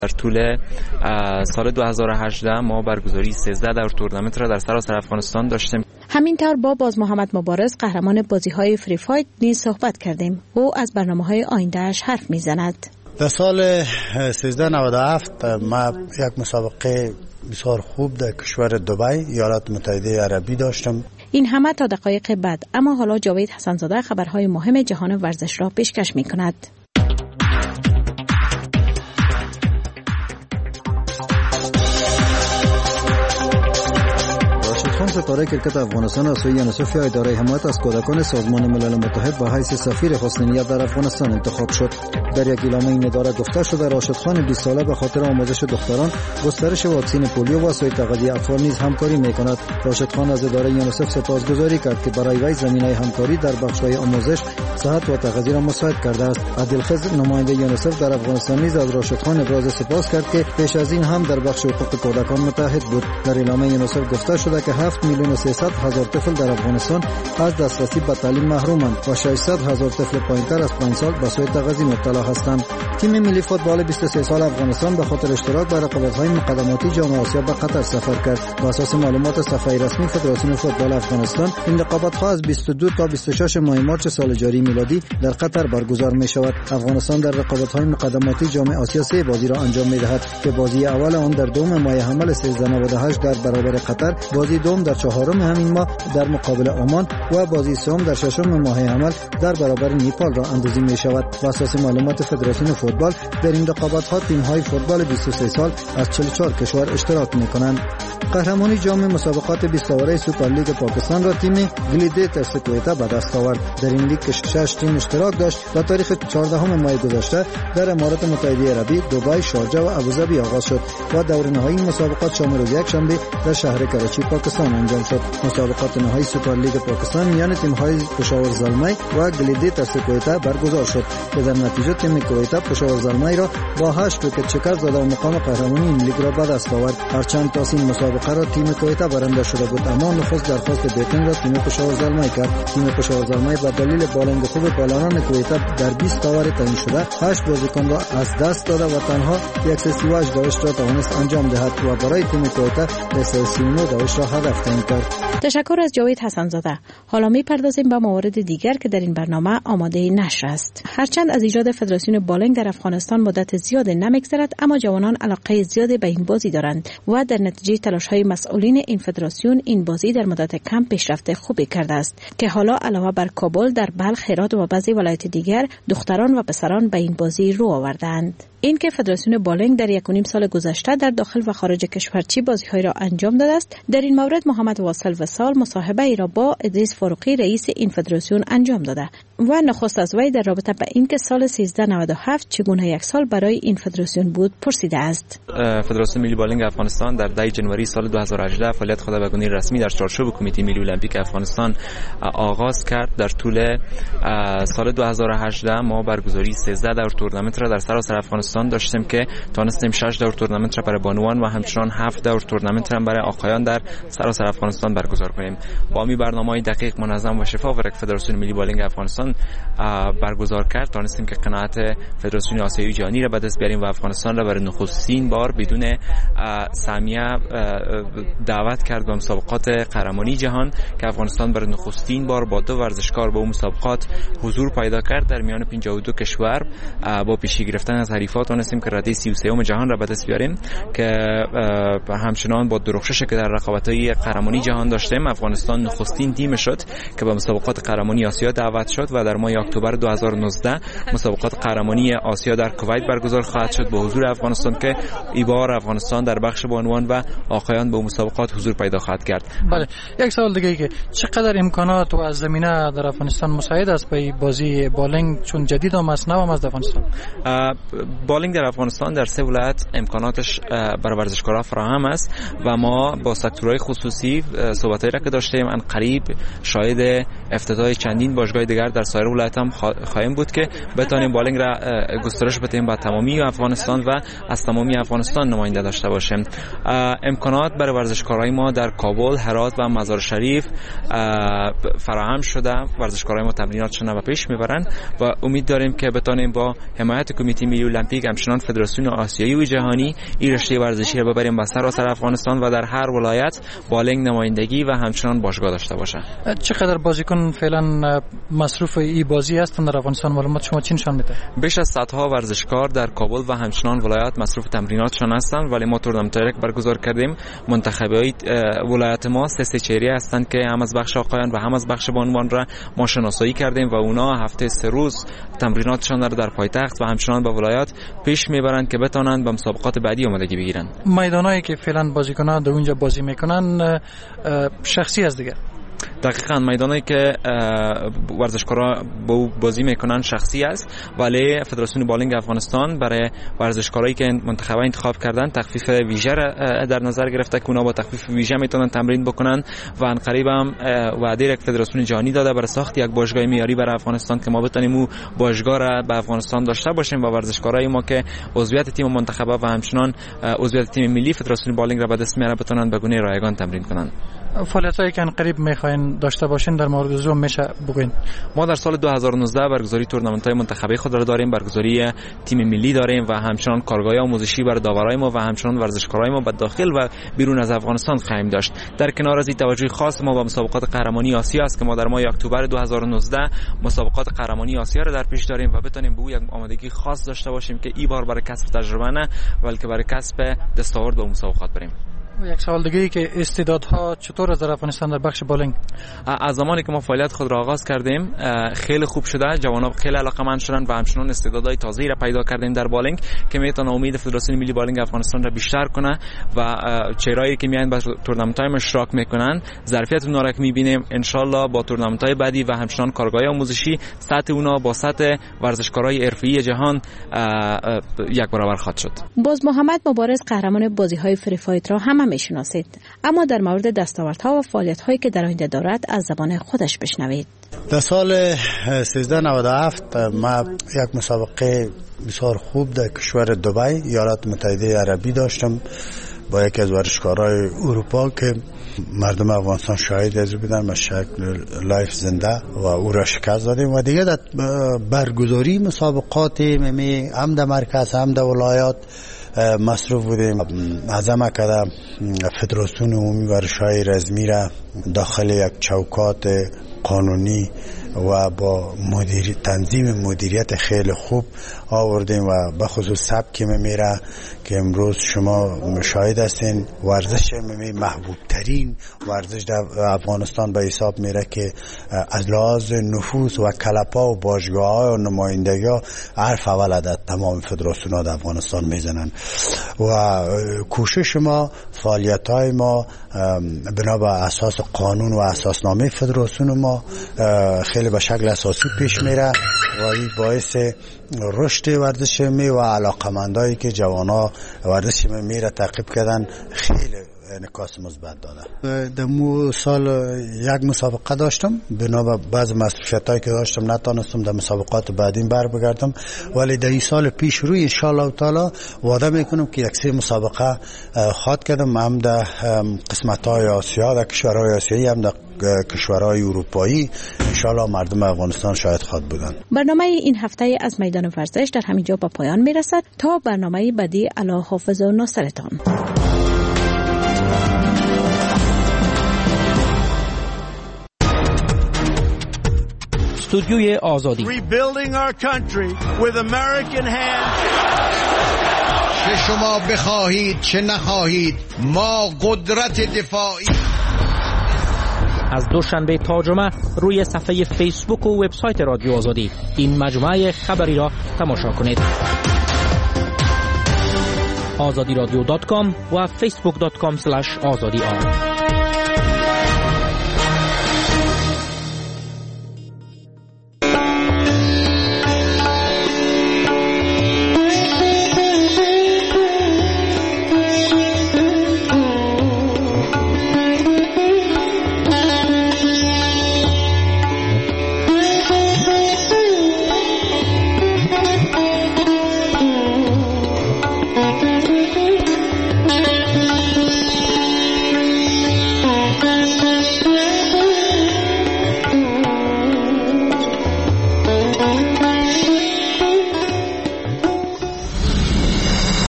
در طول سال 2018 ما برگزاری 13 دور تورنمنت را در سراسر افغانستان داشتیم. همینطور با باز محمد مبارز قهرمان بازی‌های فری فایت نیز صحبت کردیم. او از برنامه‌های آینده‌اش حرف می‌زند. در سال 1397 ما یک مسابقه بسیار خوب در کشور دبی ایالات متحده عربی داشتم. این همه تا دقایق بعد، اما حالا جاوید حسن‌زاده خبرهای مهم جهان ورزش را پیشکش می‌کند. ستاره کرکت افغانستان رسوی یونسف یا اداره حمایت از کودکان سازمان ملل متحد به حیث سفیر حسن نیت در افغانستان انتخاب شد. در یک اعلامیه این اداره گفته شده راشد خان 20 ساله به خاطر آموزش دختران، گسترش واکسن پولیو و سوی تغذیه اطفال نیز همکاری می‌کند. راشد خان از اداره یونسف سپاسگزاری کرد که برای وی زمینه همکاری در بخش‌های آموزش، صحت و تغذیه را مساعد کرده است. عادل خضر نماینده یونسف در افغانستان نیز از راشد خان ابراز سپاس کرد که پیش از این هم در بخش حقوق کودکان متحد بود. در اعلامیه یونسف گفته شده که 7,300,000 طفل در افغانستان از دسترسی به تعلیم محرومند و 600,000 طفل پایین‌تر از 5 سال به سوی تغذیه مبتلا هستند. تیم ملی فوتبال 23 سال افغانستان به خاطر اشتراک در رقابت‌های مقدماتی جام آسیا به قطر سفر کرد. بر اساس معلومات صفحه رسمی فدراسیون فوتبال افغانستان، این رقابت‌ها از 22 تا 26 ماه مارس سال جاری میلادی در قطر برگزار می‌شود. افغانستان در رقابت‌های مقدماتی جام آسیا 3 بازی را انجام می‌دهد که بازی اول آن در دوم ماه حمل 1398 در برابر قطر، بازی دوم در چهارم همین ماه در مقابل عمان و بازی سوم در ششم ماه حمل در برابر نیپال را اندازی می شود. بر اساس معلومات فدراسیون فوتبال در این رقابت‌ها تیم‌های فوتبال 23 سال از 44 کشور اشتراک می‌کنند. قهرمانی جام مسابقات 20 اوره سوپرلیگ پاکستان را تیم گلیدیترز کویتا به دست آورد. در این لیگ که 6 تیم اشتراک داشت و تاریخ 14 ماه گذشته در امارات متحده عربی، دبی، شارجه و ابوظبی آغاز شد و دور نهایی مسابقات شام روز یکشنبه در شهر کراچی پاکستان انجام شد. مسابقات نهایی سوپرلیگ پاکستان میان تیم‌های پشاور زلمای و گلیدیترز کویتا برگزار شد که در نتیجه تیم کویتا پشاور زلمای را با 8 ویکت شکست زد و مقام قهرمانی این لیگ را به دست آورد. هرچند تا این مسابقه را تیم کویتا برنده شده بود، اما نخست درخواست بیتینگ را تیم پشاور زلمای کرد. تیم پشاور زلمای به دلیل بالنگ خوب بالران کویتا در 20 اوور تعیین شده 8 بازیکن را از دست داده و تنها 138 داشت را توانست انجام دهد و برای تیم کویتا 39 داشت را هدف تعیین کرد. تشکر از جاوید حسن‌زاده. حالا می‌پردازیم به موارد دیگر که در این برنامه آماده نشر است. هرچند از ایجاد فدراسیون بالنگ در افغانستان مدت زیاد نمی‌گذرد، اما جوانان علاقه زیادی به این بازی دارند و در نتیجه تلاش‌های مسئولین این فدراسیون این بازی در مدت کم پیشرفت خوبی کرده است که حالا علاوه بر کابل، در بلخ، هرات و بعضی ولایات دیگر دختران و پسران به این بازی رو آوردند. این که فدراسیون بالنگ در 1.5 سال گذشته در داخل و خارج کشور چی بازی‌های را انجام داده است، در این مورد محمد واصل وصال مصاحبه ای را با ادریس فاروقی رئیس این فدراسیون انجام داده و نخست از وی در رابطه با اینکه سال 1397 چگونه یک سال برای این فدراسیون بود پرسیده است. فدراسیون ملی بالنگ افغانستان در 10 جنوری سال 2018 فعالیت خود به گونه رسمی در چارچوب کمیته ملی المپیک افغانستان آغاز کرد. در طول سال 2018 ما برگزاری 13 دور تورنمنت را در سراسر افغانستان داشتیم که تونستیم 6 دور تورنمنت را برای بانوان و همچنان 7 دور تورنمنت را برای آقایان در سراسر افغانستان برگزار کنیم. با می برنامه‌های دقیق، منظم و شفاف را که فدراسیون ملی بالنگ افغانستان برگزار کرد، تونستیم که قناعت فدراسیون آسیایی جهانی را به دست بیاریم و افغانستان را برای نخستین بار بدون سهمیه دعوت کرد به مسابقات قهرمانی جهان که افغانستان برای نخستین بار با 2 ورزشکار به اون مسابقات حضور پیدا کرد. در میان 52 کشور با پیشی گرفتن از حریفات تونستیم که رده 33 جهان را به دست بیاریم که همچنان با درخشش که در رقابت‌های قهرمانی جهان داشتیم، افغانستان نخستین تیم شد که به مسابقات قهرمانی آسیا دعوت شد و در ماه اکتبر 2019 مسابقات قهرمانی آسیا در کویت برگزار خواهد شد با حضور افغانستان که این بار افغانستان در بخش بانوان و آقایان به مسابقات حضور پیدا خواهد کرد. بله، یک سوال دیگه که چقدر امکانات و از زمینه در افغانستان مساعد است به بازی بالنگ، چون جدید هم است، نو هم از افغانستان؟ بالنگ در افغانستان در 3 ولایت امکاناتش برای ورزشکارا فراهم است و ما با سکتورهای خصوصی صحبتایی را که داشتیم ان قریب شاهد افتتاح چندین باشگاه دیگر در سایر ولایت هم خواهیم بود که بتونیم بالینگ را گسترش بدیم به تمامی افغانستان و از تمامی افغانستان نماینده داشته باشیم. امکانات برای ورزشکارای ما در کابل، هرات و مزار شریف فراهم شده. ورزشکارای ما تمریناتشون را پیش میبرن و امید داریم که بتونیم با حمایت کمیته ملی المپیک همچنان فدراسیون آسیایی و جهانی این رشته ورزشی را ببریم به سراسر افغانستان و در هر ولایت بالینگ نمایندگی و همچنان باشگاه داشته باشه. چقدر بازیکن فعلا مصروف این بازی هستند در افغانستان؟ معلومات شما چی نشان میده؟ بیش از 100 ها ورزشکار در کابل و همچنان ولایت مصروف تمریناتشان هستند، ولی ما تورنمنت برگزار کردیم. منتخبای ولایت ما سه چهره هستند که هم از بخش آقایان و هم از بخش بانوان را ما شناسایی کردیم و اونا هفته 3 روز تمریناتشان را در پایتخت و همچنان به ولایت پیش میبرند که بتونن به مسابقات بعدی آمادگی بگیرن. میدانایی که فعلا بازیکنان در اونجا بازی میکنن شخصی است دیگه. دقیقاً میدانی که ورزشکارا بازی میکنن شخصی است، ولی فدراسیون بالینگ افغانستان برای ورزشکارایی که منتخب انتخاب کردن تخفیف ویژه در نظر گرفته که اونا با تخفیف ویژه میتونن تمرین بکنن و ان قریب هم وعده یک فدراسیون جهانی داده برای ساخت یک باشگاه معیاری برای افغانستان که ما بتونیم او باشگاه را به افغانستان داشته باشیم و ورزشکارای ما که عضویت تیم منتخبه و همچنان عضویت تیم ملی فدراسیون بالینگ را به دست میاره بتونن به گونه رایگان تمرین کنن. فعالیتایی که ان قریب میخواین داشته باشین در مورد زوم میشه بگوین؟ ما در سال 2019 برگزاری تورنمنت‌های منتخبه خود را داریم، برگزاری تیم ملی داریم و همچنان کارگاه آموزشی برای داورای ما و همچنان ورزشکارای ما به داخل و بیرون از افغانستان خواهیم داشت. در کنار از این توجه خاص ما به مسابقات قهرمانی آسیا است که ما در ماه اکتبر 2019 مسابقات قهرمانی آسیا را در پیش داریم و بتونیم به او یک آمادگی خاص داشته باشیم که این بار برای کسب تجربه نه بلکه برای کسب دستاورد به مسابقات بریم. یک سوال دیگه ای که استعدادها چطور در افغانستان در بخش بالینگ؟ از زمانی که ما فعالیت خود را آغاز کردیم خیلی خوب شده، جوانان خیلی علاقه‌مند شدن و همچنان استعدادهای تازه‌ای را پیدا کردیم در بالینگ که میتونه امید فدراسیون ملی بالینگ افغانستان را بیشتر کنه و چهرهایی که میان با تورنمنت‌های اشتراک میکنن ظرفیت اونها را که میبینیم ان شاء الله با تورنمنت‌های بعدی و همچنان کارگاه آموزشی سطح اونها با سطح ورزشکارای حرفه‌ای جهان یک برابر خواهد شد. باز محمد مبارز قهرمان بازی‌های فری فایت را هم میشناسید، اما در مورد دستاوردها و فعالیت‌هایی که در آینده دارد از زبان خودش بشنوید. در سال 1397 ما یک مسابقه بسیار خوب در کشور دبی ایالات متحده عربی داشتم با یکی از ورزشکارای اروپا که مردم افغانستان شاهد از بودن به شکل لایف زنده و او را شکست دادیم و دیگه در برگزاری مسابقات هم در مرکز هم در ولایات مصروف بودیم. عزم کردم فدراسیون عمومی ورزش‌های رزمی را داخل یک چوکات قانونی و با تنظیم مدیریت خیلی خوب آوردیم و به خصوص سبک میره که امروز شما مشاهد هستین ورزش محبوب ترین ورزش در افغانستان به حساب میره که از لحاظ نفوذ و کلپا و باشگاه و نمایندگی ها حرف اول در تمام فدراسیون ها در افغانستان میزنن و کوشش ما فعالیت های ما بنا به اساس قانون و اساسنامه فدراسیون ما خیلی به شکل اساسی پیش میره و این باعث رشد ورزش و علاقمندایی که جوانا ورزش میره تعقیب کردن خیلی انعکاس مثبت داده. در سال یک مسابقه داشتم، بنا به بعض مسئولیتایی که داشتم نتونستم در مسابقات بعدین بر بگردم، ولی در این سال پیش روی ان شاء الله تعالی وعده میکنم که یک سری مسابقه خواهد کردم، هم در قسمت‌های آسیا، در کشورهای آسیایی، هم در کشورهای اروپایی. ان شاء الله مردم افغانستان شاهد خواهد بودند. برنامه این هفته از میدان ورزش در همینجا به پایان میرسد. تا برنامه بعدی، الله حافظ و ناصرتان. استودیوی آزادی. Rebuilding our country with American hands. چه شما بخواهید چه نخواهید ما قدرت دفاعی. از دوشنبه تا جمعه روی صفحه فیسبوک و وبسایت رادیو آزادی این مجموعه خبری را تماشا کنید. azadiradyo.com و facebook.com/azadi